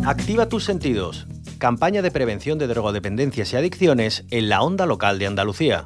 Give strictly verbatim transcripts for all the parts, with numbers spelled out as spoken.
Activa tus sentidos. Campaña de prevención de drogodependencias y adicciones en la onda local de Andalucía.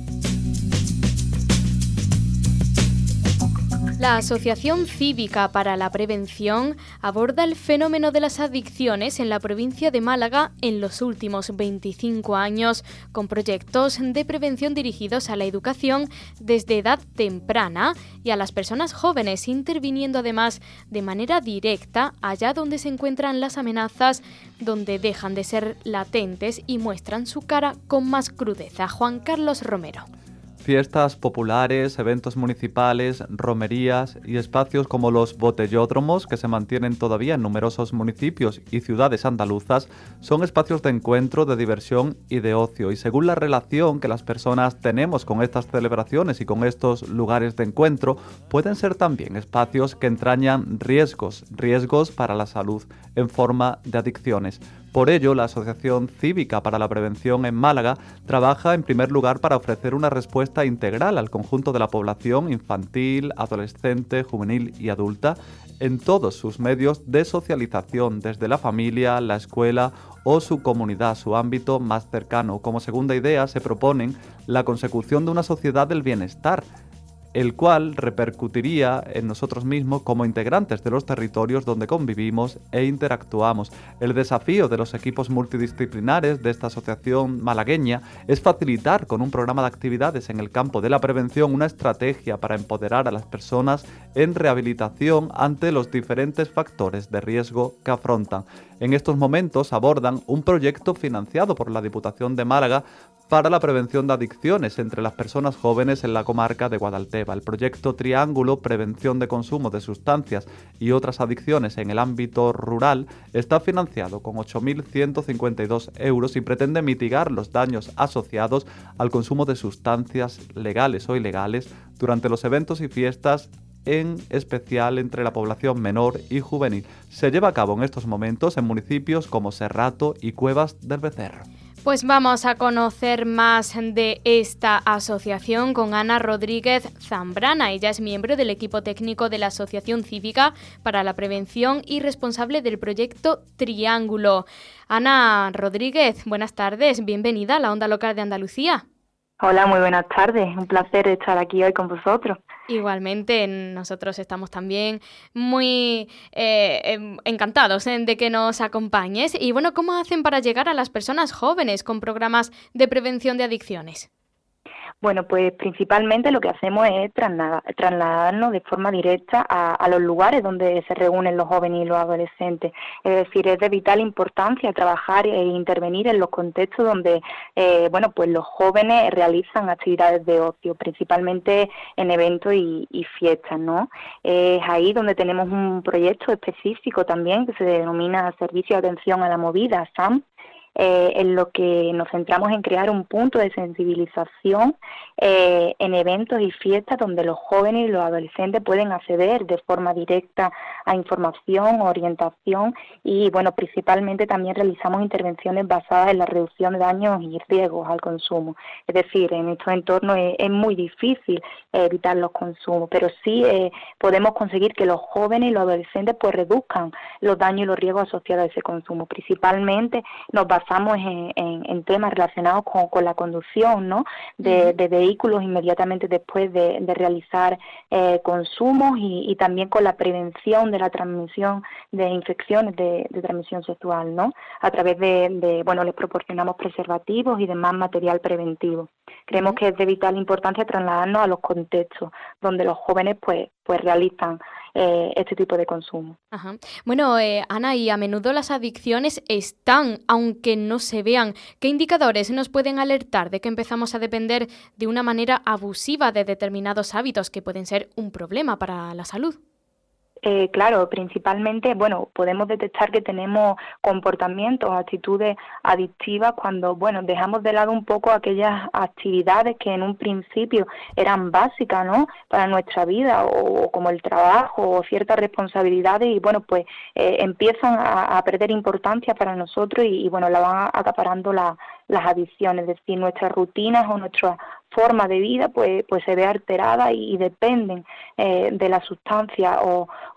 La Asociación Cívica para la Prevención aborda el fenómeno de las adicciones en la provincia de Málaga en los últimos veinticinco años, con proyectos de prevención dirigidos a la educación desde edad temprana y a las personas jóvenes, interviniendo además de manera directa allá donde se encuentran las amenazas, donde dejan de ser latentes y muestran su cara con más crudeza. Juan Carlos Romero. Fiestas populares, eventos municipales, romerías y espacios como los botellódromos, que se mantienen todavía en numerosos municipios y ciudades andaluzas, son espacios de encuentro, de diversión y de ocio. Y según la relación que las personas tenemos con estas celebraciones y con estos lugares de encuentro, pueden ser también espacios que entrañan riesgos, riesgos para la salud en forma de adicciones. Por ello, la Asociación Cívica para la Prevención en Málaga trabaja en primer lugar para ofrecer una respuesta integral al conjunto de la población infantil, adolescente, juvenil y adulta en todos sus medios de socialización, desde la familia, la escuela o su comunidad, su ámbito más cercano. Como segunda idea se proponen la consecución de una sociedad del bienestar, el cual repercutiría en nosotros mismos como integrantes de los territorios donde convivimos e interactuamos. El desafío de los equipos multidisciplinares de esta asociación malagueña es facilitar con un programa de actividades en el campo de la prevención una estrategia para empoderar a las personas en rehabilitación ante los diferentes factores de riesgo que afrontan. En estos momentos abordan un proyecto financiado por la Diputación de Málaga para la prevención de adicciones entre las personas jóvenes en la comarca de Guadalteba. El proyecto Triángulo, Prevención de Consumo de Sustancias y otras adicciones en el ámbito rural, está financiado con ocho mil ciento cincuenta y dos euros y pretende mitigar los daños asociados al consumo de sustancias legales o ilegales durante los eventos y fiestas, en especial entre la población menor y juvenil. Se lleva a cabo en estos momentos en municipios como Serrato y Cuevas del Becerro. Pues vamos a conocer más de esta asociación con Ana Rodríguez Zambrana. Ella es miembro del equipo técnico de la Asociación Cívica para la Prevención y responsable del proyecto Triángulo. Ana Rodríguez, buenas tardes, bienvenida a la Onda Local de Andalucía. Hola, muy buenas tardes. Un placer estar aquí hoy con vosotros. Igualmente, nosotros estamos también muy eh, encantados eh, de que nos acompañes. Y bueno, ¿cómo hacen para llegar a las personas jóvenes con programas de prevención de adicciones? Bueno, pues principalmente lo que hacemos es trasladar, trasladarnos de forma directa a, a los lugares donde se reúnen los jóvenes y los adolescentes. Es decir, es de vital importancia trabajar e intervenir en los contextos donde, eh, bueno, pues los jóvenes realizan actividades de ocio, principalmente en eventos y, y fiestas, ¿no? Es ahí donde tenemos un proyecto específico también que se denomina Servicio de Atención a la Movida, S A M, Eh, en lo que nos centramos en crear un punto de sensibilización eh, en eventos y fiestas donde los jóvenes y los adolescentes pueden acceder de forma directa a información, orientación y, bueno, principalmente también realizamos intervenciones basadas en la reducción de daños y riesgos al consumo. Es decir, en estos entornos es, es muy difícil eh, evitar los consumos, pero sí eh, podemos conseguir que los jóvenes y los adolescentes pues reduzcan los daños y los riesgos asociados a ese consumo. Principalmente nos basamos En, en, en temas relacionados con, con la conducción, ¿no? De, de vehículos inmediatamente después de, de realizar eh, consumos y, y también con la prevención de la transmisión de infecciones de, de transmisión sexual, ¿no? A través de, de, bueno, les proporcionamos preservativos y demás material preventivo. Creemos que es de vital importancia trasladarnos a los contextos donde los jóvenes pues, pues realizan eh, este tipo de consumo. Ajá. Bueno, eh, Ana, y a menudo las adicciones están, aunque no se vean. ¿Qué indicadores nos pueden alertar de que empezamos a depender de una manera abusiva de determinados hábitos que pueden ser un problema para la salud? Eh, claro, principalmente, bueno, podemos detectar que tenemos comportamientos, actitudes adictivas cuando, bueno, dejamos de lado un poco aquellas actividades que en un principio eran básicas, ¿no?, para nuestra vida, o, o como el trabajo o ciertas responsabilidades y, bueno, pues eh, empiezan a, a perder importancia para nosotros y, y bueno, la van acaparando la, las adicciones, es decir, nuestras rutinas o nuestra forma de vida pues pues se ve alterada y, y dependen eh, de la sustancia o,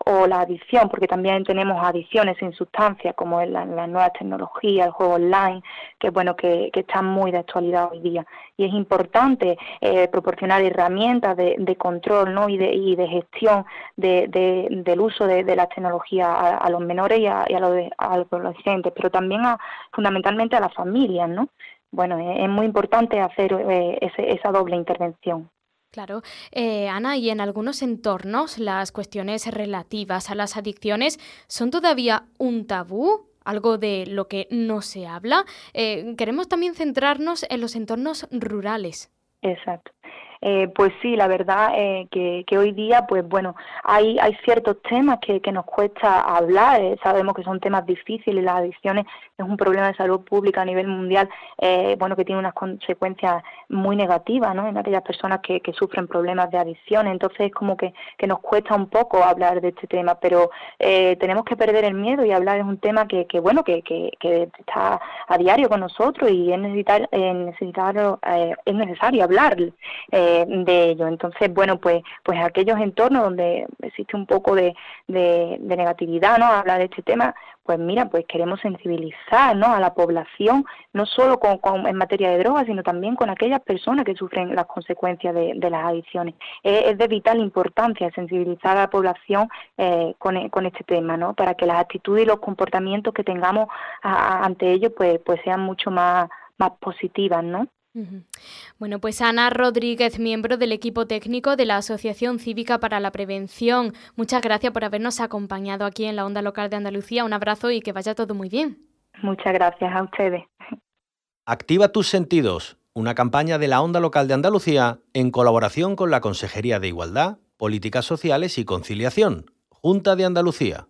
o la adicción, porque también tenemos adicciones sin sustancia, como es la, la nueva tecnología, el juego online, que bueno que, que están muy de actualidad hoy día. Y es importante eh, proporcionar herramientas de, de control, ¿no? y, de, y de gestión de, de, del uso de, de la tecnología a, a los menores y a, y a los, a los adolescentes, pero también a, fundamentalmente a las familias, ¿no? Bueno, es, es muy importante hacer eh, ese, esa doble intervención. Claro. Eh, Ana, y en algunos entornos las cuestiones relativas a las adicciones son todavía un tabú, algo de lo que no se habla. Eh, queremos también centrarnos en los entornos rurales. Exacto. Eh, pues sí, la verdad eh, que, que hoy día, pues bueno, hay hay ciertos temas que, que nos cuesta hablar, eh, sabemos que son temas difíciles, las adicciones es un problema de salud pública a nivel mundial, eh, bueno, que tiene unas consecuencias muy negativas, ¿no?, en aquellas personas que, que sufren problemas de adicciones, entonces es como que, que nos cuesta un poco hablar de este tema, pero eh, tenemos que perder el miedo y hablar, es un tema que, que bueno, que, que, que está a diario con nosotros y es necesitar, eh, necesitar, eh, es necesario hablar eh, de ello. Entonces, bueno, pues pues aquellos entornos donde existe un poco de, de, de negatividad, ¿no?, a hablar de este tema, pues mira, pues queremos sensibilizar, ¿no?, a la población, no solo con, con, en materia de drogas, sino también con aquellas personas que sufren las consecuencias de, de las adicciones. Es, es de vital importancia sensibilizar a la población eh, con, con este tema, ¿no?, para que las actitudes y los comportamientos que tengamos a, a, ante ellos pues, pues sean mucho más, más positivas, ¿no? Uh-huh. Bueno, pues Ana Rodríguez, miembro del equipo técnico de la Asociación Cívica para la Prevención. Muchas gracias por habernos acompañado aquí en la Onda Local de Andalucía. Un abrazo y que vaya todo muy bien. Muchas gracias a ustedes. Activa tus sentidos, una campaña de la Onda Local de Andalucía en colaboración con la Consejería de Igualdad, Políticas Sociales y Conciliación, Junta de Andalucía.